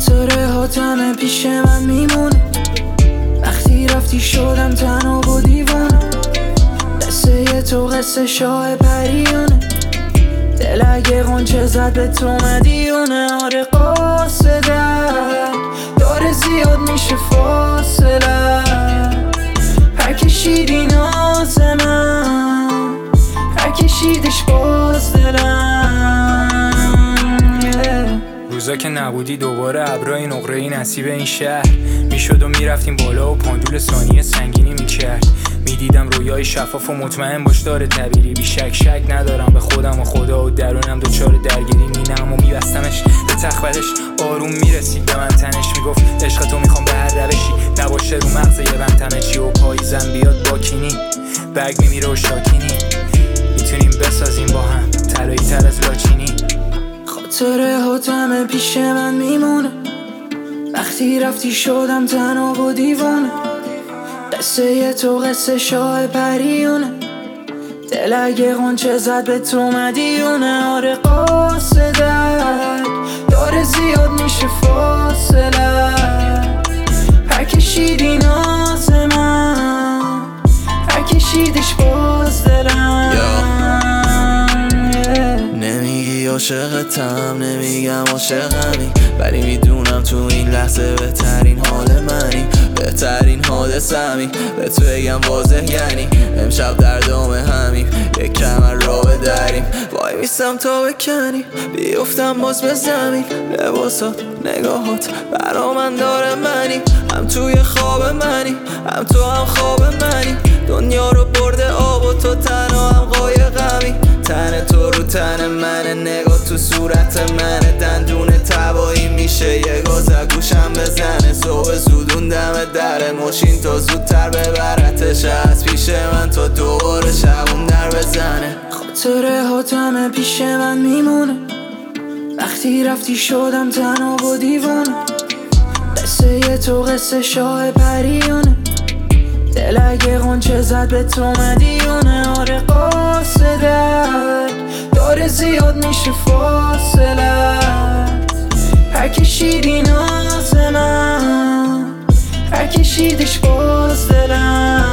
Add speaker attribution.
Speaker 1: خاطره هاتمه پیش من میمونه، وقتی رفتی شدم تنها و دیوانه. قصه تو قصه شاه پریونه، دل اگه غنچه زد به تو مدیونه. آره قاصدت داره زیاد میشه فاصله، هر کشیدی ناز من، هر کشیدش باز دلم.
Speaker 2: روزا که نبودی دوباره ابرای نقره‌ای نصیب این شهر میشد و میرفتیم بالا و پاندول ثانیه سنگینی میکرد. میدیدم رویای شفاف و مطمئن باش داره تعبیری، بی شک شک ندارم به خودم و خدا و درونم دوچار درگیری. مینم و میبستمش به تخبلش، آروم میرسید به من تنش، میگفت عشق تو میخوام به هر روشی نباشه رو مغز یه بند چی و پاییزم بیاد با کینی، برگ میمیره و شاکینی، میتونیم بسازیم با هم طلایی تر از لاچینی.
Speaker 1: خاطره هاتمه پیش من میمونه، وقتی رفتی شدم تنها و دیوانه. قصه تو قصه شاه پریونه، دل اگه غنچه زد به تو مدیونه. آره قاصدت داره زیاد میشه فاصله، هر کشیدی ناز من، هر کشیدش باز دلم.
Speaker 3: نمیگی عاشقتم، نمیگم عاشقمی، ولی میدونم تو این لحظه بهترین حال منی، بهترین حادثمی. به تو بگم واضح یعنی امشب در دام همیم، یک کمر را بدریم، وای میستم تا بکنی بیفتم باز به زمین. لباسات نگاهات برا من داره منی، هم توی خواب منی هم تو هم خواب منی. دنیا رو برده آب و تو تنها هم قایقمی، تن تو رو تن منه، نگاه تو صورت منه، دندون تبایی میشه یه گازه گوشم بزنه. صبح زودون دم در ماشین تا زودتر ببرتش از پیش من تا دوباره شبون در بزنه.
Speaker 1: خاطره هاتمه پیش من میمونه، وقتی رفتی شدم تنها و دیوانه. قصه تو قصه شاه پریونه، دل اگه غنچه زد به تو مدیونه. آره قاصدت داره زیاد میشه فاصله، هر کشیدی ناز من، هر کشیدش باز دلم.